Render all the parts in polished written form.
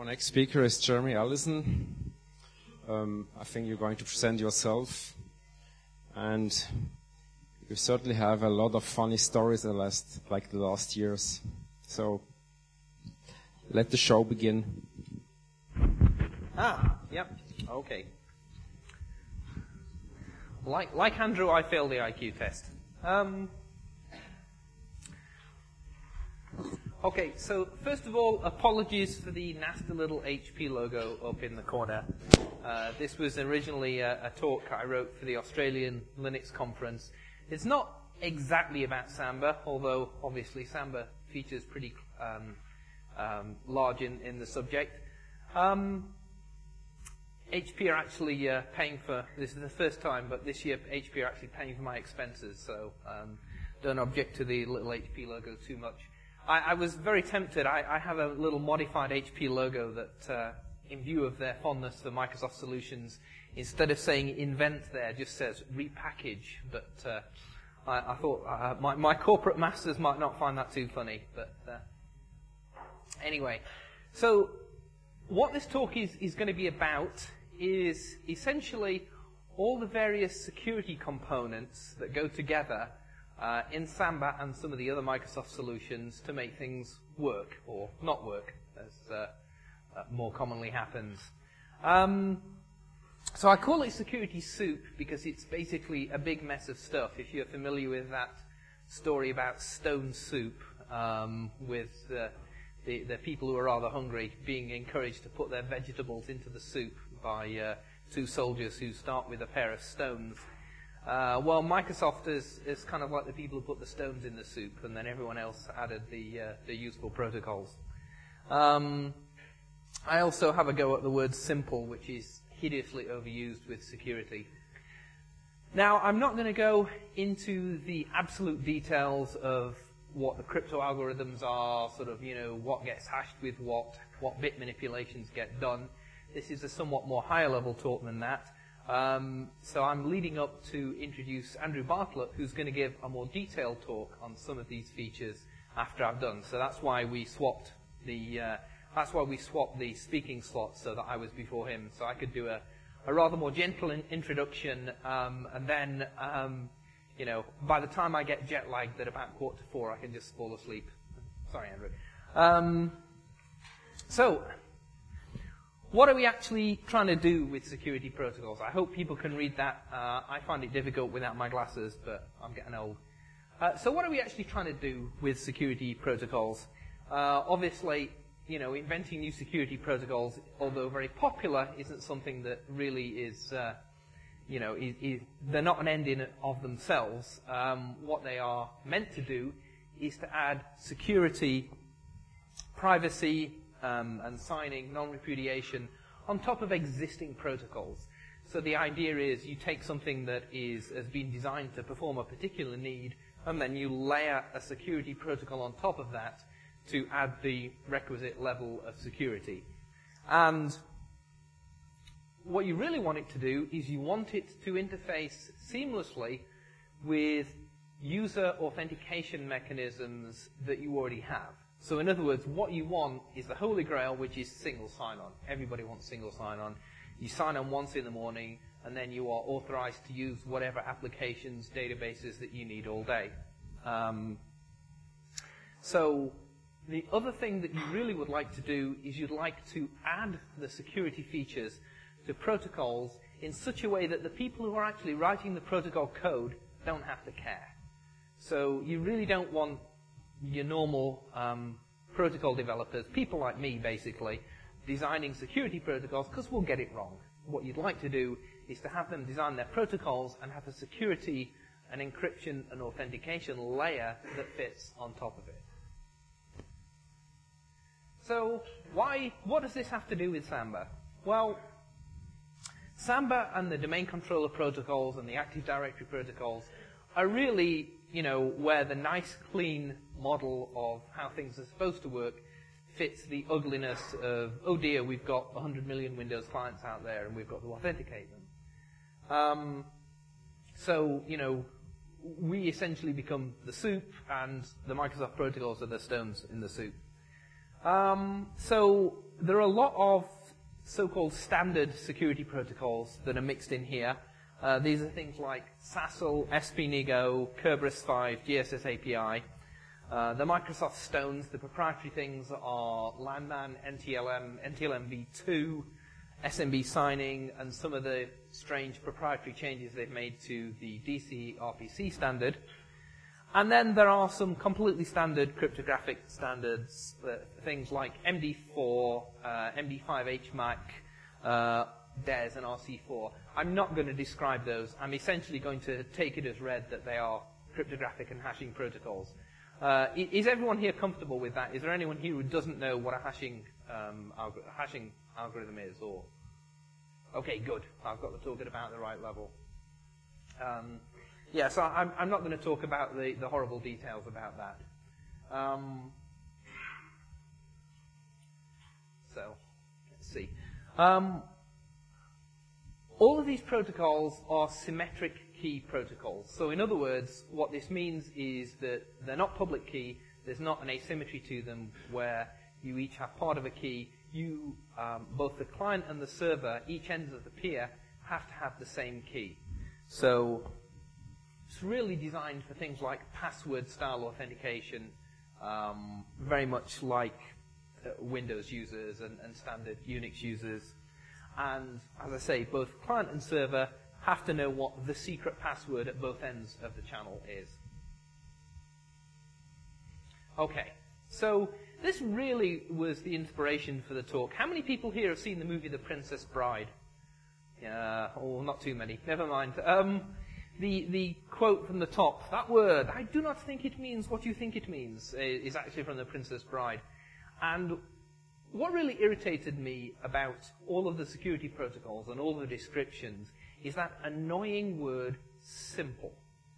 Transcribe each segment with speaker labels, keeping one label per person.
Speaker 1: Our next speaker is Jeremy Allison. I think you're going to present yourself, and you certainly have a lot of funny stories in the last years. So let the show begin.
Speaker 2: Yep, okay. Like Andrew, I failed the IQ test. Okay, so first of all, apologies for the nasty little HP logo up in the corner. This was originally a talk I wrote for the Australian Linux conference. It's not exactly about Samba, although obviously Samba features pretty large in the subject. HP are actually paying for, this is the first time, but this year HP are actually paying for my expenses, so don't object to the little HP logo too much. I was very tempted. I have a little modified HP logo that, in view of their fondness for Microsoft solutions, instead of saying invent there, just says repackage. But I thought my corporate masters might not find that too funny. But anyway, so what this talk is going to be about is essentially all the various security components that go together in Samba and some of the other Microsoft solutions to make things work, or not work, as more commonly happens. So I call it security soup because it's basically a big mess of stuff. If you're familiar with that story about stone soup, with the people who are rather hungry being encouraged to put their vegetables into the soup by two soldiers who start with a pair of stones. Well, Microsoft is kind of like the people who put the stones in the soup, and then everyone else added the useful protocols. I also have a go at the word simple, which is hideously overused with security. Now, I'm not going to go into the absolute details of what the crypto algorithms are, sort of, what gets hashed with what bit manipulations get done. This is a somewhat more higher level talk than that. So I'm leading up to introduce Andrew Bartlett, who's going to give a more detailed talk on some of these features after I've done. So that's why we swapped the speaking slot, so that I was before him, so I could do a rather more gentle introduction, and then by the time I get jet lagged at about 3:45, I can just fall asleep. Sorry, Andrew. So, what are we actually trying to do with security protocols? I hope people can read that. I find it difficult without my glasses, but I'm getting old. So what are we actually trying to do with security protocols? Obviously, inventing new security protocols, although very popular, isn't something that really is, they're not an end in of themselves. What they are meant to do is to add security, privacy, and signing, non-repudiation, on top of existing protocols. So the idea is you take something that has been designed to perform a particular need, and then you layer a security protocol on top of that to add the requisite level of security. And what you really want it to do is you want it to interface seamlessly with user authentication mechanisms that you already have. So in other words, what you want is the holy grail, which is single sign-on. Everybody wants single sign-on. You sign on once in the morning, and then you are authorized to use whatever applications, databases that you need all day. So the other thing that you really would like to do is you'd like to add the security features to protocols in such a way that the people who are actually writing the protocol code don't have to care. So you really don't want your normal protocol developers, people like me basically, designing security protocols, because we'll get it wrong. What you'd like to do is to have them design their protocols and have a security, an encryption, and authentication layer that fits on top of it. So what does this have to do with Samba? Well, Samba and the domain controller protocols and the Active Directory protocols are really, where the nice, clean model of how things are supposed to work fits the ugliness of, oh dear, we've got 100 million Windows clients out there and we've got to authenticate them. So, we essentially become the soup, and the Microsoft protocols are the stones in the soup. So there are a lot of so-called standard security protocols that are mixed in here. These are things like SASL, SPNIGO, Kerberos 5, GSS API. The Microsoft Stones, the proprietary things are Landman, NTLM, NTLM v2, SMB signing, and some of the strange proprietary changes they've made to the DC RPC standard. And then there are some completely standard cryptographic standards, things like MD4, MD5 HMAC, DES, and RC4. I'm not going to describe those. I'm essentially going to take it as read that they are cryptographic and hashing protocols. Is everyone here comfortable with that? Is there anyone here who doesn't know what a hashing algorithm is? Or okay, good. I've got to talk at about the right level. Yeah, so I'm not going to talk about the horrible details about that. So let's see. All of these protocols are symmetric key protocols. So in other words, what this means is that they're not public key. There's not an asymmetry to them where you each have part of a key. You, both the client and the server, each ends of the peer, have to have the same key. So it's really designed for things like password-style authentication, very much like Windows users and standard Unix users. And as I say, both client and server have to know what the secret password at both ends of the channel is. Okay, so this really was the inspiration for the talk. How many people here have seen the movie The Princess Bride? Oh, not too many. Never mind. The quote from the top, that word, I do not think it means what you think it means, is actually from The Princess Bride. And what really irritated me about all of the security protocols and all the descriptions is that annoying word, simple.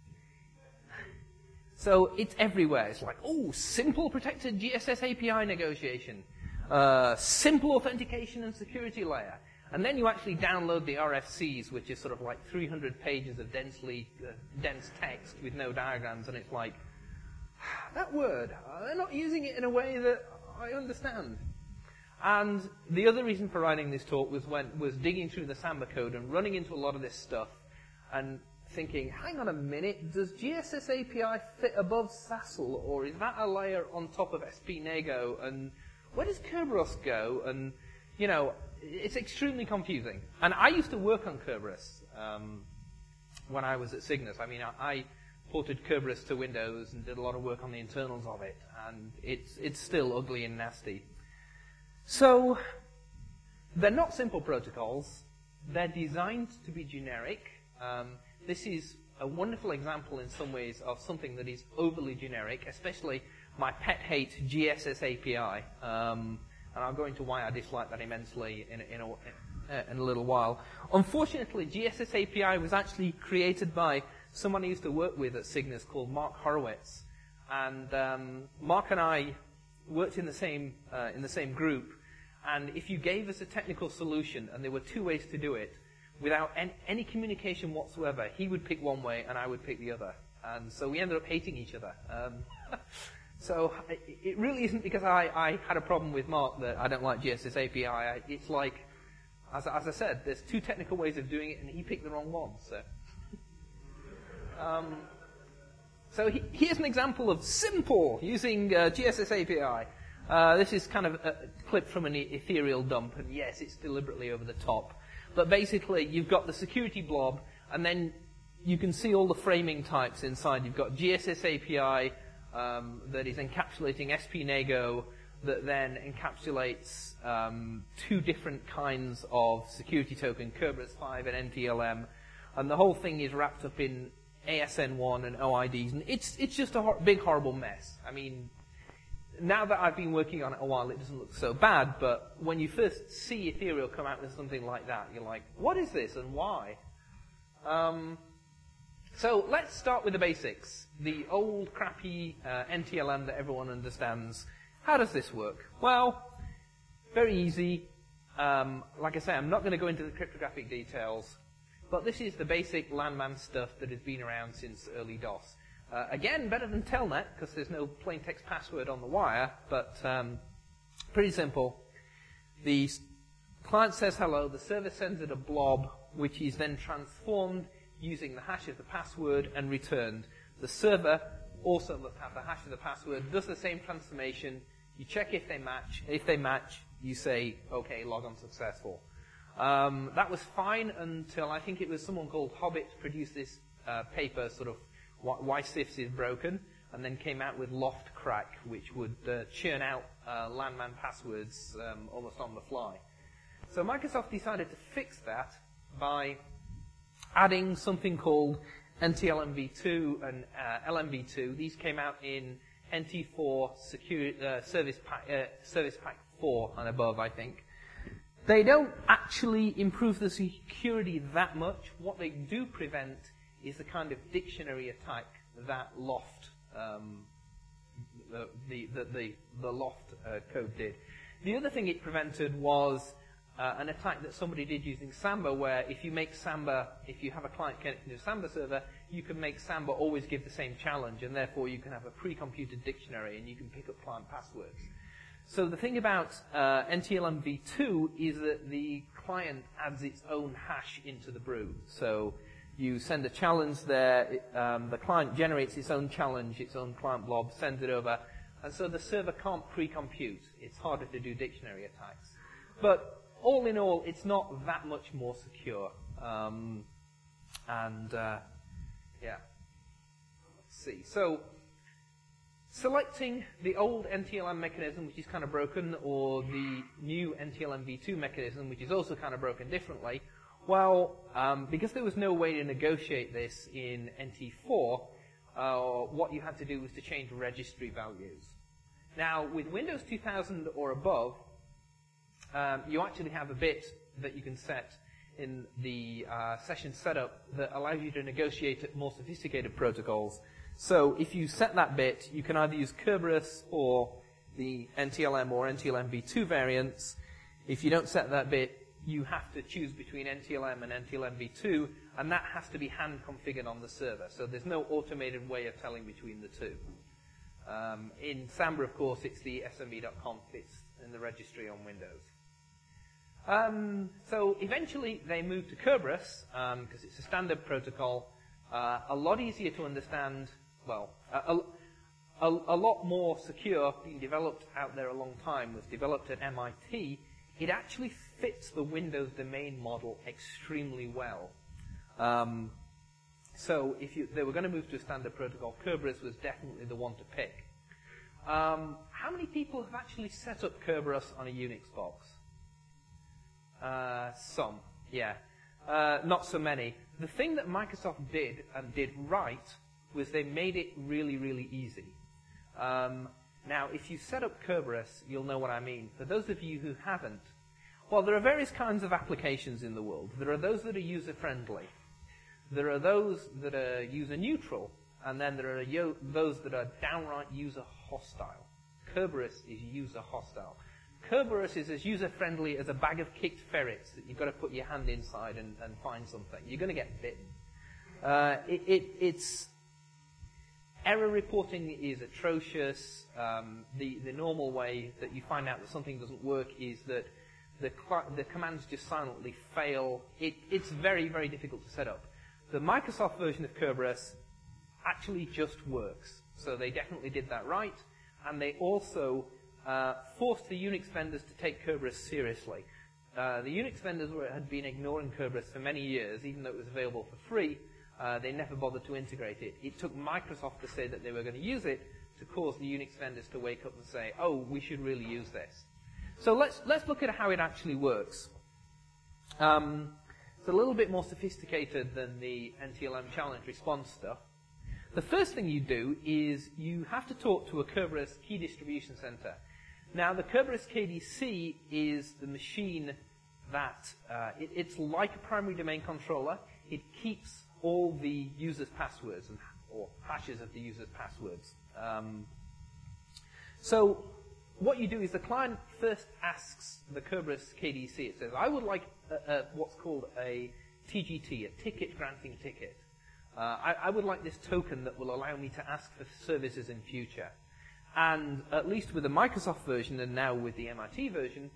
Speaker 2: So it's everywhere. It's like, oh, simple protected GSS API negotiation, simple authentication and security layer. And then you actually download the RFCs, which is sort of like 300 pages of dense text with no diagrams, and it's like, that word, they're not using it in a way that I understand. And the other reason for writing this talk was digging through the Samba code and running into a lot of this stuff and thinking, hang on a minute, does GSS API fit above SASL, or is that a layer on top of SPNIGO, and where does Kerberos go? And, you know, it's extremely confusing. And I used to work on Kerberos when I was at Cygnus. I mean, I ported Kerberos to Windows and did a lot of work on the internals of it, and it's still ugly and nasty. So, they're not simple protocols. They're designed to be generic. This is a wonderful example in some ways of something that is overly generic, especially my pet hate GSS API. And I'll go into why I dislike that immensely in a little while. Unfortunately, GSS API was actually created by someone I used to work with at Cygnus called Mark Horowitz. And Mark and I worked in the same group, and if you gave us a technical solution, and there were two ways to do it, without any communication whatsoever, he would pick one way and I would pick the other. And so we ended up hating each other. So it really isn't because I had a problem with Mark that I don't like GSS API. It's like, as I said, there's two technical ways of doing it, and he picked the wrong one. So here's an example of simple using GSS API. This is kind of a clip from an ethereal dump, and yes, it's deliberately over the top. But basically, you've got the security blob, and then you can see all the framing types inside. You've got GSS API that is encapsulating SPNIGO, that then encapsulates two different kinds of security token, Kerberos 5 and NTLM, and the whole thing is wrapped up in ASN1 and OIDs, and it's just a big, horrible mess. I mean, now that I've been working on it a while, it doesn't look so bad, but when you first see Ethereal come out with something like that, you're like, what is this and why? So let's start with the basics. The old, crappy NTLM that everyone understands. How does this work? Well, very easy. Like I say, I'm not going to go into the cryptographic details, but this is the basic Landman stuff that has been around since early DOS. Again, better than Telnet, because there's no plain text password on the wire, but pretty simple. The client says hello, the server sends it a blob, which is then transformed using the hash of the password and returned. The server also must have the hash of the password, does the same transformation, you check if they match. If they match, you say, okay, logon successful. That was fine until I think it was someone called Hobbit produced this paper, sort of why CIFS is broken, and then came out with Loft Crack, which would churn out landman passwords almost on the fly. So Microsoft decided to fix that by adding something called NTLM-v2 and LMV2. These came out in NT4 Service Pack 4 and above, I think. They don't actually improve the security that much. What they do prevent is the kind of dictionary attack that Loft, the Loft code did. The other thing it prevented was an attack that somebody did using Samba, where if you make Samba, if you have a client connected to a Samba server, you can make Samba always give the same challenge, and therefore you can have a pre-computed dictionary and you can pick up client passwords. So the thing about NTLM-v2 is that the client adds its own hash into the brew. So you send a challenge there, the client generates its own challenge, its own client blob, sends it over, and so the server can't pre-compute. It's harder to do dictionary attacks. But all in all, it's not that much more secure. Yeah. Let's see. So selecting the old NTLM mechanism, which is kind of broken, or the new NTLM-v2 mechanism, which is also kind of broken differently, well, because there was no way to negotiate this in NT4, what you had to do was to change registry values. Now, with Windows 2000 or above, you actually have a bit that you can set in the session setup that allows you to negotiate more sophisticated protocols. So if you set that bit, you can either use Kerberos or the NTLM or NTLM-v2 variants. If you don't set that bit, you have to choose between NTLM and NTLM-v2, and that has to be hand configured on the server. So there's no automated way of telling between the two. In Samba, of course, it's the smb.conf. It's in the registry on Windows. So eventually they moved to Kerberos because it's a standard protocol, a lot easier to understand, well, a lot more secure, being developed out there a long time, was developed at MIT. It actually fits the Windows domain model extremely well. So if they were going to move to a standard protocol, Kerberos was definitely the one to pick. How many people have actually set up Kerberos on a Unix box? Some, yeah. Not so many. The thing that Microsoft did, and did right, was they made it really, really easy. Now, if you set up Kerberos, you'll know what I mean. For those of you who haven't, well, there are various kinds of applications in the world. There are those that are user-friendly. There are those that are user-neutral. And then there are those that are downright user-hostile. Kerberos is user-hostile. Kerberos is as user-friendly as a bag of kicked ferrets that you've got to put your hand inside and find something. You're going to get bitten. It's error reporting is atrocious. The normal way that you find out that something doesn't work is that the commands just silently fail. It's very, very difficult to set up. The Microsoft version of Kerberos actually just works. So they definitely did that right. And they also forced the Unix vendors to take Kerberos seriously. The Unix vendors had been ignoring Kerberos for many years, even though it was available for free. They never bothered to integrate it. It took Microsoft to say that they were going to use it to cause the Unix vendors to wake up and say, oh, we should really use this. So let's look at how it actually works. It's a little bit more sophisticated than the NTLM challenge response stuff. The first thing you do is you have to talk to a Kerberos key distribution center. Now, the Kerberos KDC is the machine that, it's like a primary domain controller. It keeps all the user's passwords, or hashes of the user's passwords. So what you do is the client first asks the Kerberos KDC, it says, I would like what's called a TGT, a ticket granting ticket. I would like this token that will allow me to ask for services in future. And at least with the Microsoft version and now with the MIT version,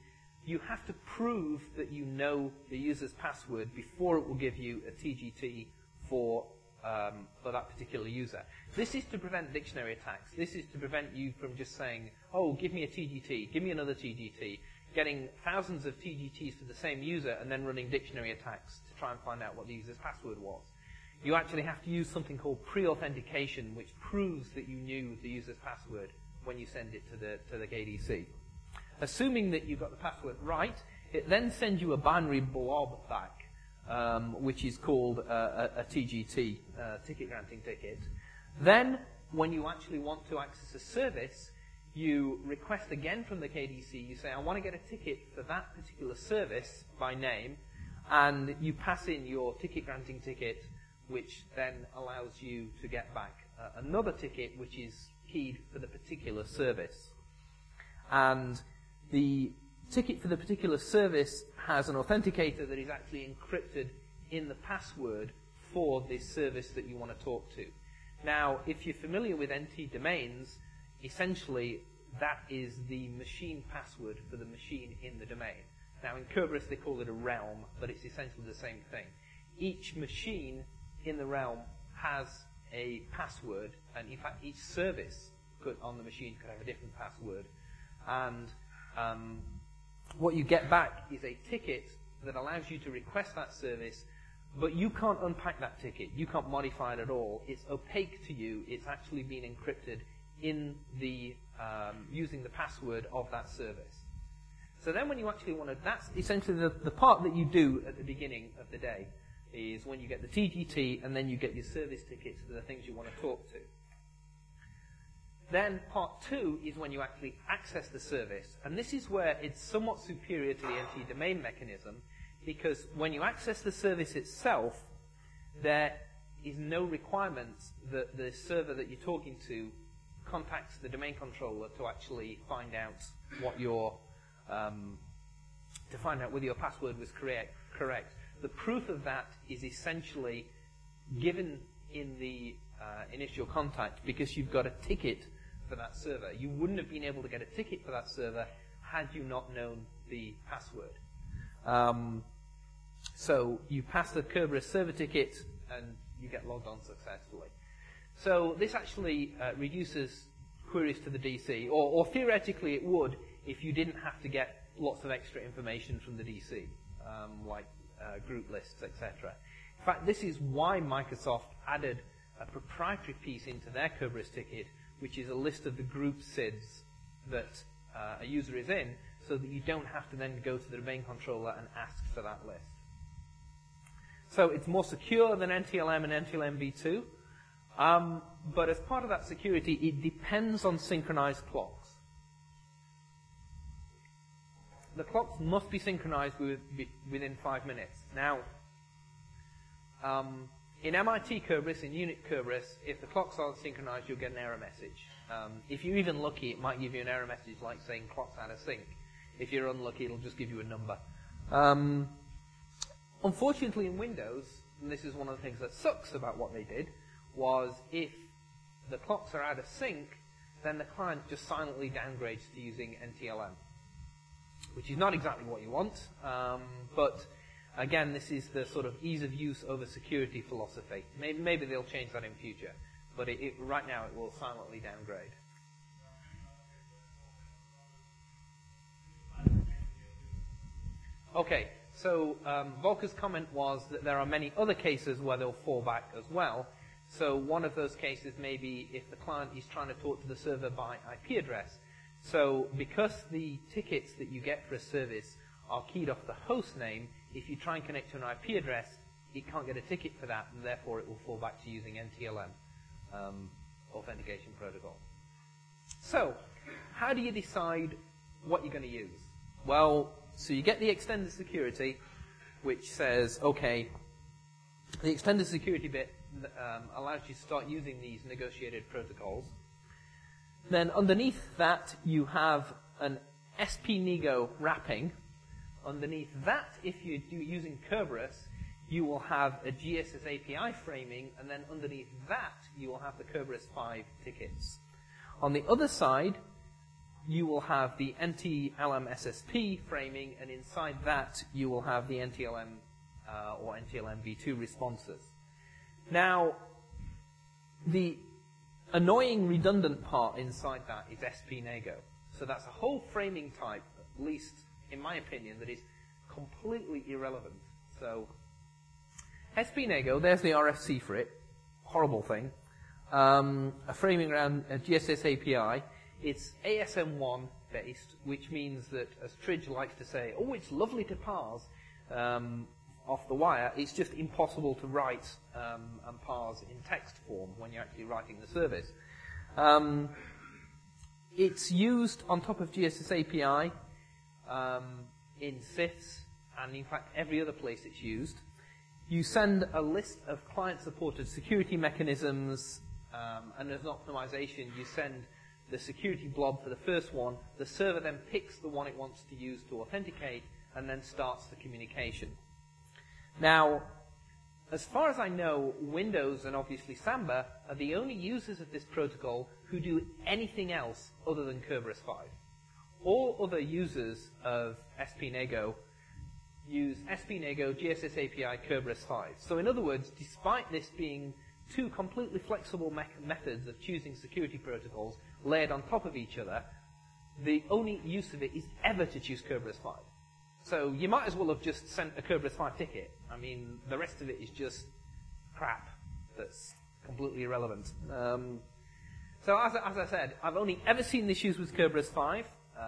Speaker 2: you have to prove that you know the user's password before it will give you a TGT for that particular user. This is to prevent dictionary attacks. This is to prevent you from just saying, oh, give me a TGT, give me another TGT, getting thousands of TGTs to the same user and then running dictionary attacks to try and find out what the user's password was. You actually have to use something called pre-authentication, which proves that you knew the user's password when you send it to the KDC. Assuming that you got the password right, it then sends you a binary blob back, which is called a TGT, ticket granting ticket. Then, when you actually want to access a service, you request again from the KDC. You say, I want to get a ticket for that particular service by name, and you pass in your ticket granting ticket, which then allows you to get back another ticket which is keyed for the particular service. And the ticket for the particular service has an authenticator that is actually encrypted in the password for this service that you want to talk to. Now, if you're familiar with NT domains, essentially that is the machine password for the machine in the domain. Now, in Kerberos they call it a realm, but it's essentially the same thing. Each machine in the realm has a password, and in fact each service on the machine could have a different password. And what you get back is a ticket that allows you to request that service, but you can't unpack that ticket. You can't modify it at all. It's opaque to you. It's actually been encrypted in the using the password of that service. So then when you actually want to, that's essentially the part that you do at the beginning of the day, is when you get the TGT and then you get your service tickets for the things you want to talk to. Then part two is when you actually access the service. And this is where it's somewhat superior to the NT domain mechanism, because when you access the service itself, there is no requirement that the server that you're talking to contacts the domain controller to actually find out what your to find out whether your password was correct. The proof of that is essentially given in the initial contact, because you've got a ticket for that server. You wouldn't have been able to get a ticket for that server had you not known the password. So you pass the Kerberos server ticket and you get logged on successfully. So this actually reduces queries to the DC, or theoretically it would if you didn't have to get lots of extra information from the DC, like group lists, etc. In fact, this is why Microsoft added a proprietary piece into their Kerberos ticket, which is a list of the group SIDs that a user is in, so that you don't have to then go to the domain controller and ask for that list. So it's more secure than NTLM and NTLM v2, but as part of that security, it depends on synchronized clocks. The clocks must be synchronized within 5 minutes. Now, in MIT Kerberos, in Unit Kerberos, if the clocks aren't synchronized, you'll get an error message. If you're even lucky, it might give you an error message like saying clock's out of sync. If you're unlucky, it'll just give you a number. Unfortunately, in Windows, and this is one of the things that sucks about what they did, was if the clocks are out of sync, then the client just silently downgrades to using NTLM, which is not exactly what you want, but again, this is the sort of ease of use over security philosophy. Maybe they'll change that in future, but right now it will silently downgrade. Okay, so Volker's comment was that there are many other cases where they'll fall back as well. So one of those cases may be if the client is trying to talk to the server by IP address. So because the tickets that you get for a service are keyed off the host name, if you try and connect to an IP address, it can't get a ticket for that, and therefore it will fall back to using NTLM authentication protocol. So, how do you decide what you're going to use? Well, so you get the extended security, which says, okay, the extended security bit allows you to start using these negotiated protocols. Then underneath that, you have an SP-Nego wrapping. Underneath that, if you're using Kerberos, you will have a GSS API framing, and then underneath that, you will have the Kerberos 5 tickets. On the other side, you will have the NTLM SSP framing, and inside that you will have the NTLM or NTLM v2 responses. Now, the annoying redundant part inside that is SPNAGO. So that's a whole framing type, at least in my opinion, that is completely irrelevant. So SPNAGO, there's the RFC for it. Horrible thing. A framing around a GSS API. It's ASM1 based, which means that, as Tridge likes to say, oh, it's lovely to parse off the wire. It's just impossible to write and parse in text form when you're actually writing the service. It's used on top of GSS API in CIFS, and in fact every other place it's used. You send a list of client-supported security mechanisms, and as an optimization, you send the security blob for the first one. The server then picks the one it wants to use to authenticate, and then starts the communication. Now, as far as I know, Windows and obviously Samba are the only users of this protocol who do anything else other than Kerberos 5. All other users of SPNAGO use SPNAGO, GSS API, Kerberos 5. So in other words, despite this being two completely flexible methods of choosing security protocols layered on top of each other, the only use of it is ever to choose Kerberos 5. So you might as well have just sent a Kerberos 5 ticket. I mean, the rest of it is just crap that's completely irrelevant. So as I said, I've only ever seen this used with Kerberos 5.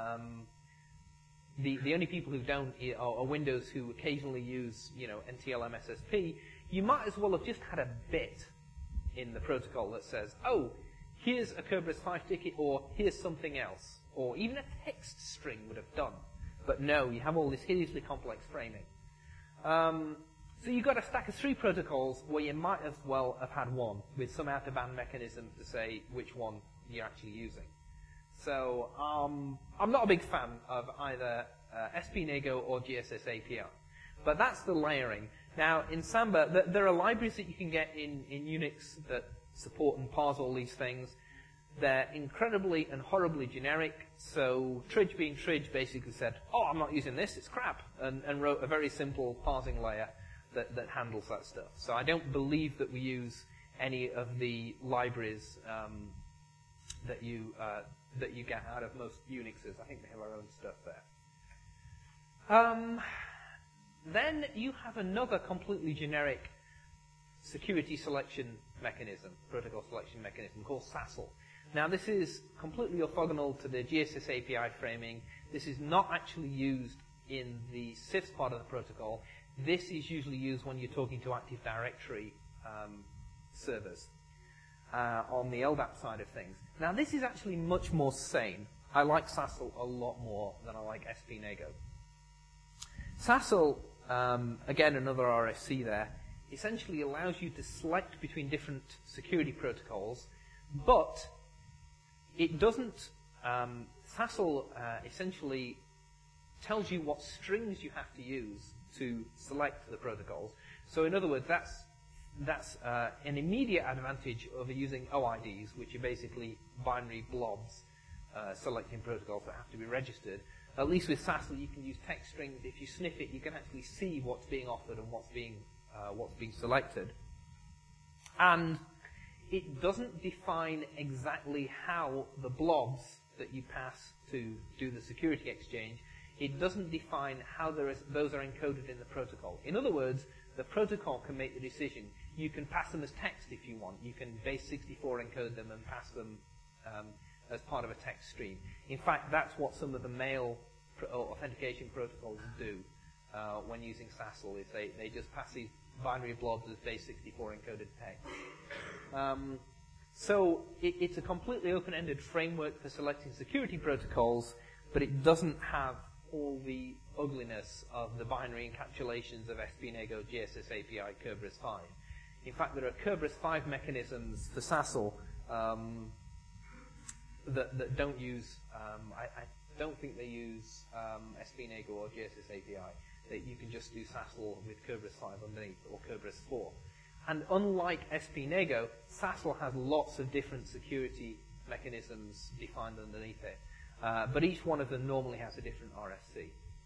Speaker 2: The only people who don't are Windows who occasionally use, NTLM SSP. You might as well have just had a bit in the protocol that says, oh, here's a Kerberos 5 ticket, or here's something else. Or even a text string would have done. But no, you have all this hideously complex framing. So you've got a stack of 3 protocols where you might as well have had one, with some out-of-band mechanism to say which one you're actually using. So I'm not a big fan of either SPNAGO or GSS API. But that's the layering. Now, in Samba, there are libraries that you can get in Unix that support and parse all these things. They're incredibly and horribly generic. So Tridge, being Tridge, basically said, oh, I'm not using this, it's crap, and wrote a very simple parsing layer that handles that stuff. So I don't believe that we use any of the libraries that you get out of most Unixes. I think they have our own stuff there. Then you have another completely generic security selection mechanism, protocol selection mechanism, called SASL. Now, this is completely orthogonal to the GSS API framing. This is not actually used in the CIFS part of the protocol. This is usually used when you're talking to Active Directory servers on the LDAP side of things. Now, this is actually much more sane. I like SASL a lot more than I like SPNAGO. SASL, again, another RFC there, essentially allows you to select between different security protocols, but it doesn't. SASL essentially tells you what strings you have to use to select the protocols. So in other words, that's an immediate advantage of using OIDs, which are basically binary blobs selecting protocols that have to be registered. At least with SASL, you can use text strings. If you sniff it, you can actually see what's being offered and what's being selected. And it doesn't define exactly how the blobs that you pass to do the security exchange, it doesn't define how those are encoded in the protocol. In other words, the protocol can make the decision. You can pass them as text if you want. You can base64 encode them and pass them as part of a text stream. In fact, that's what some of the mail authentication protocols do when using SASL, is they just pass these binary blobs as base64 encoded text. So it's a completely open-ended framework for selecting security protocols, but it doesn't have all the ugliness of the binary encapsulations of SPNAGO, GSS API, Kerberos 5. In fact, there are Kerberos 5 mechanisms for SASL that don't use, I don't think they use SPNAGO or GSS API. That you can just do SASL with Kerberos 5 underneath, or Kerberos 4. And unlike SPNAGO, SASL has lots of different security mechanisms defined underneath it. but each one of them normally has a different RFC.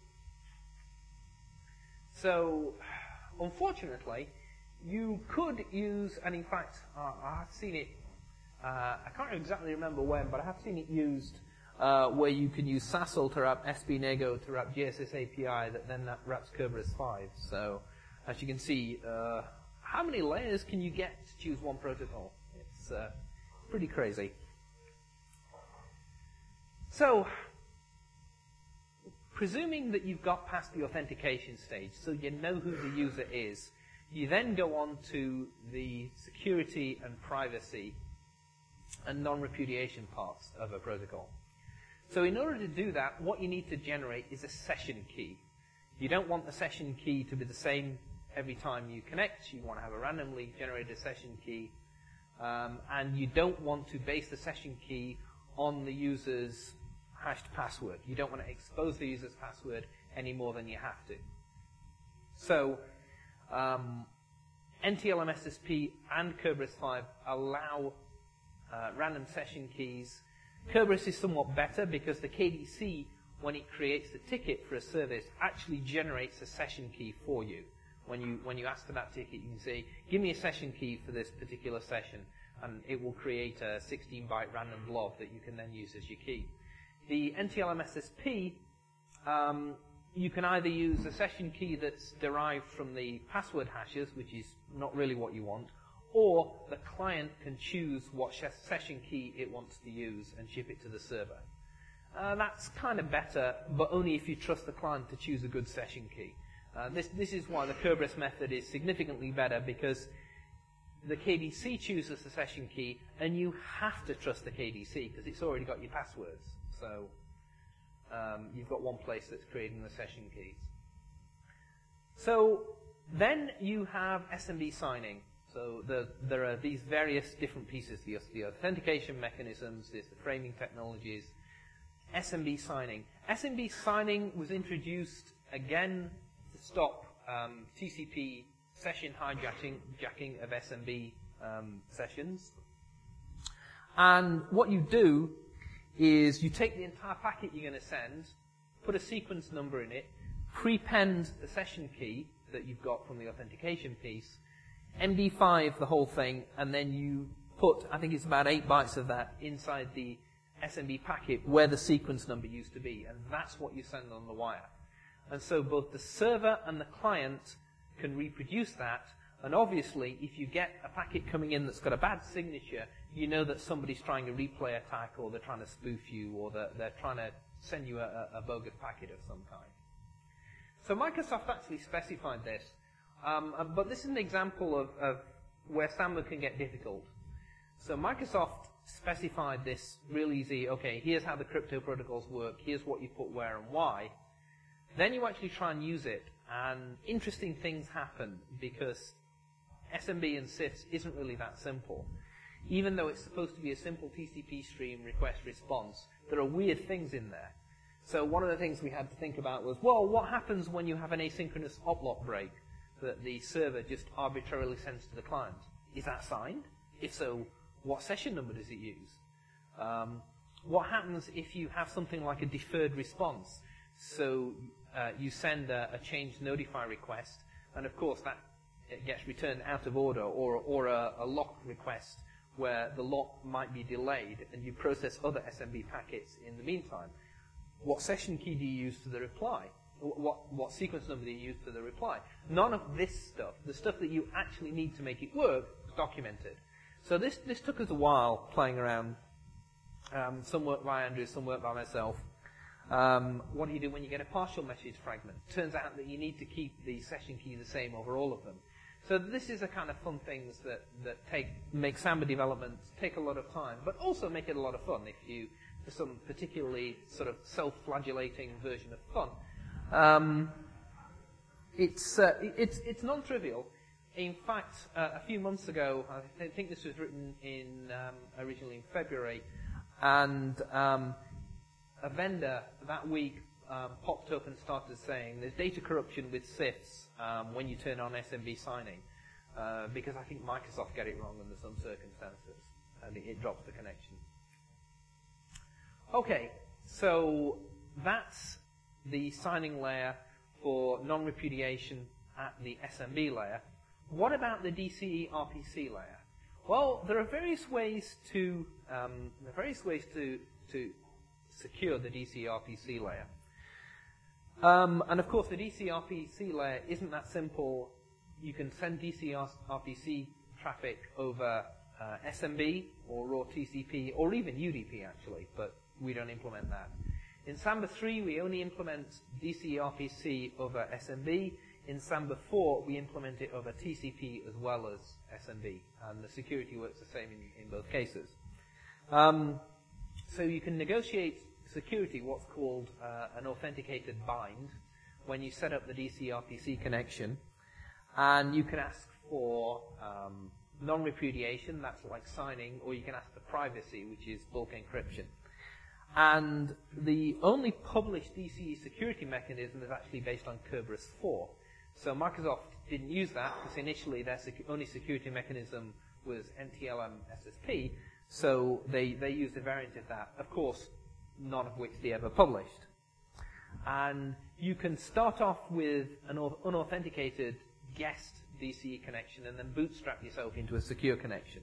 Speaker 2: So, unfortunately, you could use, and in fact, I've seen it, I can't exactly remember when, but I have seen it used where you can use SASL to wrap SBNego to wrap GSS API that wraps Kerberos 5. So, as you can see, how many layers can you get to choose one protocol? It's pretty crazy. So, presuming that you've got past the authentication stage, so you know who the user is, you then go on to the security and privacy and non-repudiation parts of a protocol. So in order to do that, what you need to generate is a session key. You don't want the session key to be the same every time you connect. You want to have a randomly generated session key. And you don't want to base the session key on the user's hashed password. You don't want to expose the user's password any more than you have to. So NTLM-SSP and Kerberos 5 allow random session keys. Kerberos is somewhat better because the KDC, when it creates the ticket for a service, actually generates a session key for you. When you ask for that ticket, you can say, give me a session key for this particular session, and it will create a 16-byte random blob that you can then use as your key. The NTLM-SSP, you can either use a session key that's derived from the password hashes, which is not really what you want, or the client can choose what session key it wants to use and ship it to the server. That's kind of better, but only if you trust the client to choose a good session key. This is why the Kerberos method is significantly better, because the KDC chooses the session key, and you have to trust the KDC because it's already got your passwords. So you've got one place that's creating the session keys. So then you have SMB signing. So there are these various different pieces, the authentication mechanisms, there's the framing technologies, SMB signing. SMB signing was introduced again to stop TCP session hijacking of SMB sessions. And what you do is you take the entire packet you're going to send, put a sequence number in it, prepend the session key that you've got from the authentication piece, MD5 the whole thing, and then you put, I think it's about 8 bytes of that inside the SMB packet where the sequence number used to be, and that's what you send on the wire. And so both the server and the client can reproduce that, and obviously if you get a packet coming in that's got a bad signature, you know that somebody's trying a replay attack, or they're trying to spoof you, or they're trying to send you a bogus packet of some kind. So Microsoft actually specified this, but this is an example of where SAML can get difficult. So Microsoft specified this real easy, okay, here's how the crypto protocols work, here's what you put where and why. Then you actually try and use it, and interesting things happen, because SMB and CIFS isn't really that simple. Even though it's supposed to be a simple TCP stream request response, there are weird things in there. So one of the things we had to think about was, well, what happens when you have an asynchronous OPLOP break that the server just arbitrarily sends to the client? Is that signed? If so, what session number does it use? What happens if you have something like a deferred response? So you send a change notify request, and of course that it gets returned out of order, or a lock request where the lock might be delayed, and you process other SMB packets in the meantime. What session key do you use for the reply? What sequence number do you use for the reply? None of this stuff, the stuff that you actually need to make it work, is documented. So this took us a while playing around. Some work by Andrew, some work by myself. What do you do when you get a partial message fragment? Turns out that you need to keep the session key the same over all of them. So this is the kind of fun things that make Samba development take a lot of time, but also make it a lot of fun if you, for some particularly sort of self-flagellating version of fun. It's non-trivial. In fact, a few months ago, I think this was written originally in February, and a vendor that week popped up and started saying there's data corruption with CIFS when you turn on SMB signing, because I think Microsoft get it wrong under some circumstances, and it drops the connection. Okay, So that's the signing layer for non-repudiation at the SMB layer. What about the DCE RPC layer? Well, there are various ways to secure the DCE RPC layer. And of course, the DCE RPC layer isn't that simple. You can send DCE RPC traffic over SMB or raw TCP or even UDP actually, but we don't implement that. In Samba 3, we only implement DCE RPC over SMB. In Samba 4, we implement it over TCP as well as SMB, and the security works the same in both cases. So you can negotiate security, what's called an authenticated bind, when you set up the DCE RPC connection, and you can ask for non-repudiation, that's like signing, or you can ask for privacy, which is bulk encryption. And the only published DCE security mechanism is actually based on Kerberos 4. So Microsoft didn't use that because initially their only security mechanism was NTLM SSP, so they used a variant of that, of course, none of which they ever published. And you can start off with an unauthenticated guest DCE connection and then bootstrap yourself into a secure connection.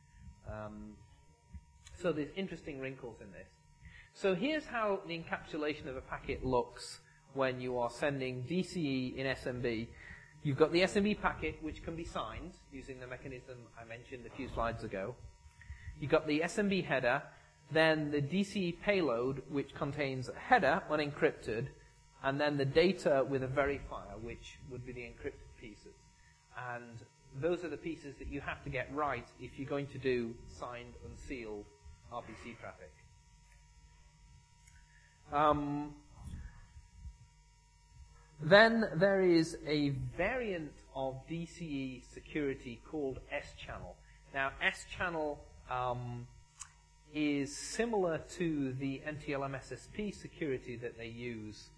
Speaker 2: So there's interesting wrinkles in this. So here's how the encapsulation of a packet looks when you are sending DCE in SMB. You've got the SMB packet, which can be signed using the mechanism I mentioned a few slides ago. You've got the SMB header, then the DCE payload, which contains a header, unencrypted, and then the data with a verifier, which would be the encrypted pieces. And those are the pieces that you have to get right if you're going to do signed, unsealed RPC traffic. Then there is a variant of DCE security called S-channel. Now, S-channel is similar to the NTLM SSP security that they use.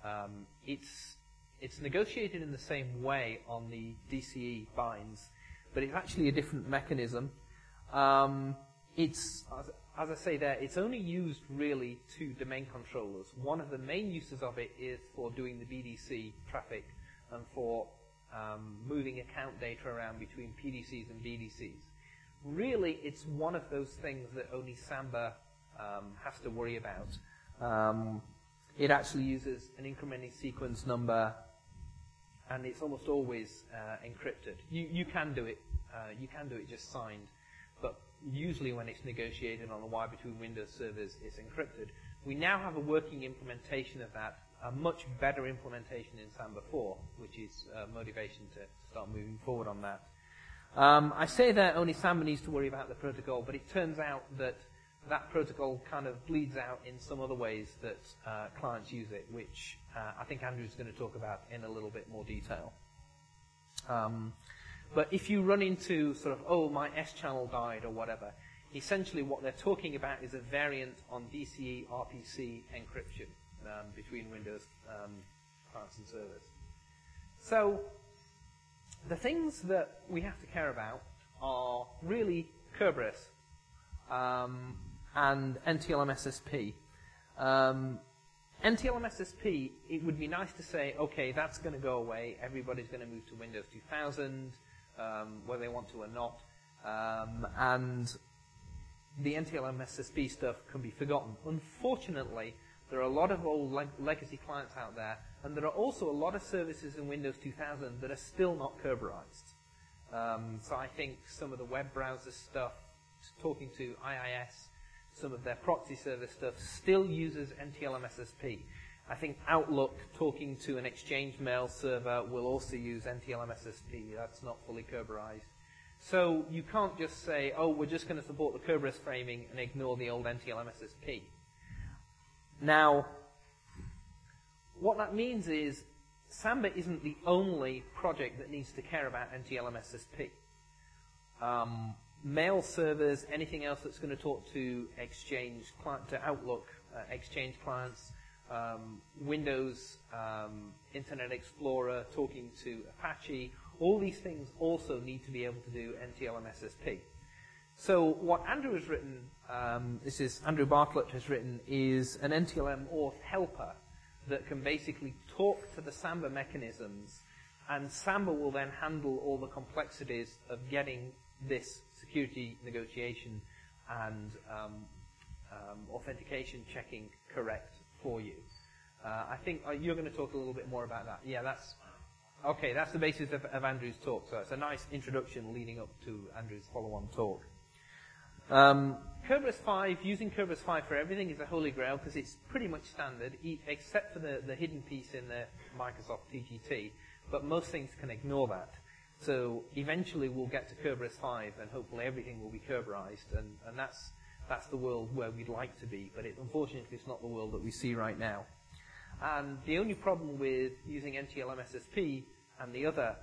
Speaker 2: It's negotiated in the same way on the DCE binds, but it's actually a different mechanism. It's, as I say there, it's only used really to domain controllers. One of the main uses of it is for doing the BDC traffic and for moving account data around between PDCs and BDCs. Really, it's one of those things that only Samba has to worry about. It actually uses an incrementing sequence number, and it's almost always encrypted. You can do it. You can do it just signed, but usually when it's negotiated on a wire between Windows servers, it's encrypted. We now have a working implementation of that, a much better implementation in Samba 4, which is motivation to start moving forward on that. I say that only Samba needs to worry about the protocol, but it turns out that that protocol kind of bleeds out in some other ways that clients use it, which I think Andrew's going to talk about in a little bit more detail. But if you run into sort of, oh, my S-channel died or whatever, essentially what they're talking about is a variant on DCE RPC encryption between Windows clients and servers. So the things that we have to care about are really Kerberos and NTLM SSP. NTLM SSP, it would be nice to say, okay, that's going to go away. Everybody's going to move to Windows 2000. Whether they want to or not, and the NTLM SSP stuff can be forgotten. Unfortunately, there are a lot of old legacy clients out there, and there are also a lot of services in Windows 2000 that are still not Kerberized. So I think some of the web browser stuff, talking to IIS, some of their proxy server stuff still uses NTLM SSP. I think Outlook, talking to an Exchange mail server, will also use NTLM SSP. That's not fully Kerberized. So you can't just say, oh, we're just going to support the Kerberos framing and ignore the old NTLM SSP. Now, what that means is Samba isn't the only project that needs to care about NTLM SSP. Mail servers, anything else that's going to talk to Exchange, to Outlook, Exchange clients, Windows, Internet Explorer, talking to Apache, all these things also need to be able to do NTLM SSP. So what Andrew has written, this is Andrew Bartlett has written, is an NTLM auth helper that can basically talk to the Samba mechanisms, and Samba will then handle all the complexities of getting this security negotiation and authentication checking correct for you. I think you're going to talk a little bit more about that. Yeah, that's the basis of Andrew's talk. So it's a nice introduction leading up to Andrew's follow-on talk. Kerberos 5, using Kerberos 5 for everything is a holy grail because it's pretty much standard, except for the hidden piece in the Microsoft TGT. But most things can ignore that. So eventually we'll get to Kerberos 5, and hopefully everything will be Kerberized, and that's the world where we'd like to be. But unfortunately, it's not the world that we see right now. And the only problem with using NTLM SSP and the other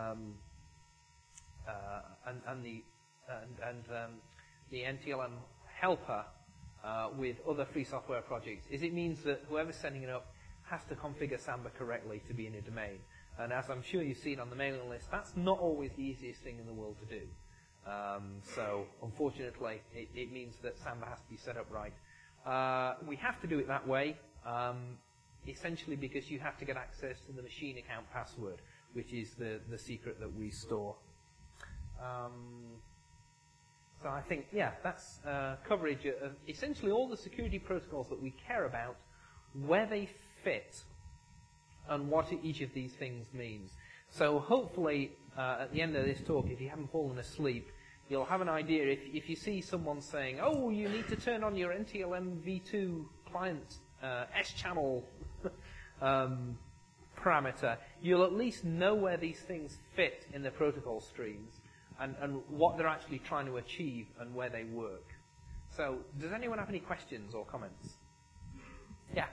Speaker 2: the NTLM helper with other free software projects is it means that whoever's setting it up has to configure Samba correctly to be in a domain. And as I'm sure you've seen on the mailing list, that's not always the easiest thing in the world to do. So unfortunately, it means that Samba has to be set up right. We have to do it that way, essentially because you have to get access to the machine account password, which is the secret that we store. So I think, yeah, that's coverage of essentially all the security protocols that we care about, where they fit, and what each of these things means. So hopefully, at the end of this talk, if you haven't fallen asleep, you'll have an idea. If you see someone saying, oh, you need to turn on your NTLM v2 client S-channel parameter, you'll at least know where these things fit in the protocol streams and what they're actually trying to achieve and where they work. So does anyone have any questions or comments? Yeah.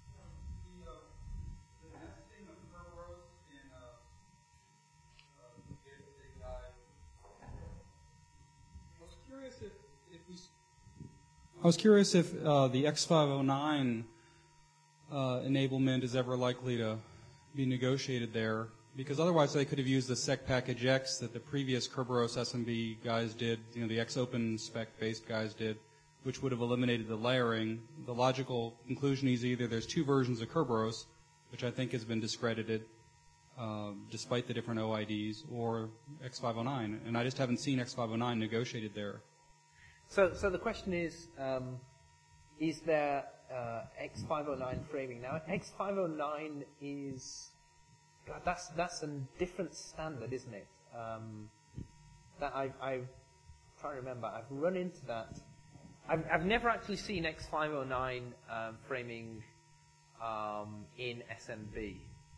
Speaker 3: I was curious if the X509 enablement is ever likely to be negotiated there, because otherwise they could have used the sec package X that the previous Kerberos SMB guys did, the Xopen spec-based guys did, which would have eliminated the layering. The logical conclusion is either there's two versions of Kerberos, which I think has been discredited despite the different OIDs, or X509, and I just haven't seen X509 negotiated there.
Speaker 2: So the question is there X509 framing? Now, X509 is, God, that's a different standard, isn't it? That I'm trying to remember. I've run into that. I've never actually seen X509 framing in SMB.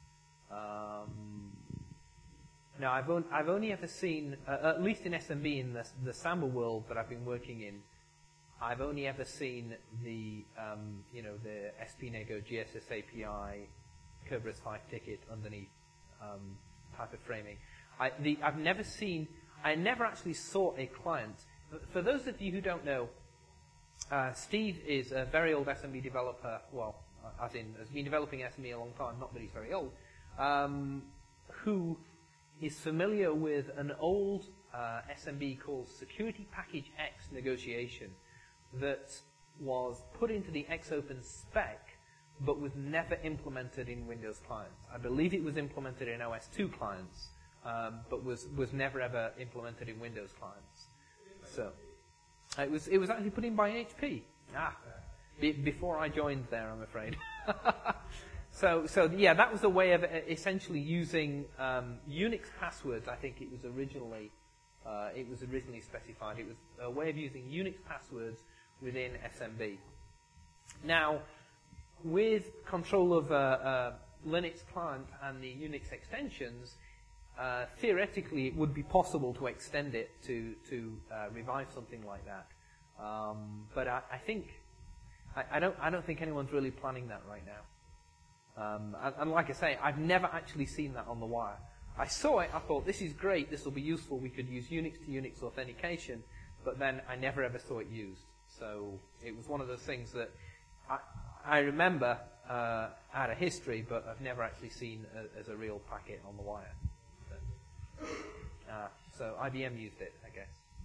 Speaker 2: No, I've only ever seen, at least in SMB, in the Samba world that I've been working in, I've only ever seen the the SPNego GSS API Kerberos 5 ticket underneath type of framing. I never actually saw a client. For those of you who don't know, Steve is a very old SMB developer. Well, as in has been developing SMB a long time. Not that he's very old. Who is familiar with an old SMB called Security Package X negotiation that was put into the Xopen spec but was never implemented in Windows clients. I believe it was implemented in OS2 clients, but was never ever implemented in Windows clients. So it was actually put in by HP. Before I joined there, I'm afraid. So yeah, that was a way of essentially using Unix passwords. I think it was originally specified. It was a way of using Unix passwords within SMB. Now, with control of Linux client and the Unix extensions, theoretically it would be possible to extend it to revive something like that. But I think I don't think anyone's really planning that right now. And like I say, I've never actually seen that on the wire. I saw it, I thought, this is great, this will be useful, we could use Unix to Unix authentication, but then I never ever saw it used. So it was one of those things that I remember out of history, but I've never actually seen as a real packet on the wire. So IBM used it, I guess.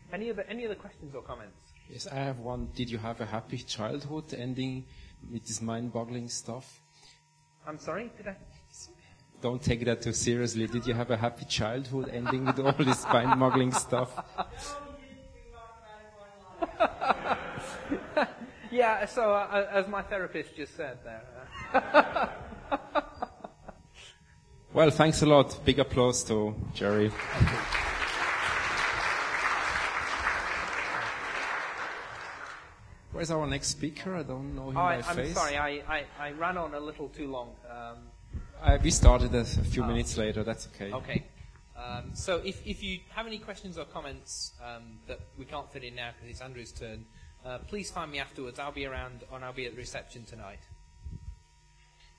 Speaker 2: Any other questions or comments?
Speaker 1: Yes, I have one. Did you have a happy childhood ending with this mind-boggling stuff?
Speaker 2: I'm sorry, did I?
Speaker 1: Don't take that too seriously. Did you have a happy childhood ending with all this mind-boggling stuff?
Speaker 2: Yeah, so as my therapist just said there.
Speaker 1: Well, thanks a lot. Big applause to Jerry. Where's our next speaker? I don't know him by face.
Speaker 2: I'm sorry, I ran on a little too long.
Speaker 1: We started a few minutes later. That's okay.
Speaker 2: Okay. So if you have any questions or comments that we can't fit in now because it's Andrew's turn, please find me afterwards. I'll be around and I'll be at the reception tonight.